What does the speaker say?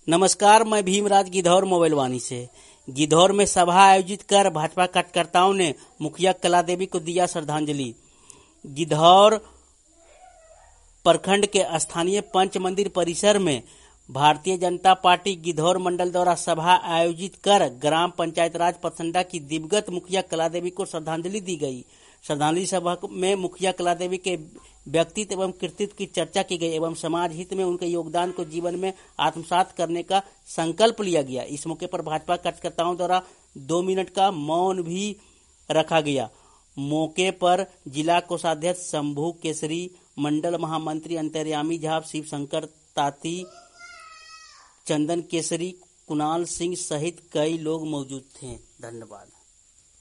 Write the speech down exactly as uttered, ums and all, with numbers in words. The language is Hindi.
नमस्कार, मैं भीमराज गिद्धौर मोबाइल वाणी से। गिद्धौर में सभा आयोजित कर भाजपा कार्यकर्ताओं ने मुखिया कला देवी को दिया श्रद्धांजलि। गिद्धौर प्रखंड के स्थानीय पंच मंदिर परिसर में भारतीय जनता पार्टी गिद्धौर मंडल द्वारा सभा आयोजित कर ग्राम पंचायत राज परसंडा की दिवंगत मुखिया कला देवी को श्रद्धांजलि दी गई। श्रद्धांजलि सभा में मुखिया कला देवी के व्यक्तित्व एवं कृतित्व की चर्चा की गई एवं समाज हित में उनके योगदान को जीवन में आत्मसात करने का संकल्प लिया गया। इस मौके पर भाजपा कार्यकर्ताओं द्वारा दो मिनट का मौन भी रखा गया। मौके पर जिला कोषाध्यक्ष शंभू केसरी, मंडल महामंत्री अंतर्यामी झा, शिव शंकर ताती, चंदन केसरी, कुणाल सिंह सहित कई लोग मौजूद थे। धन्यवाद।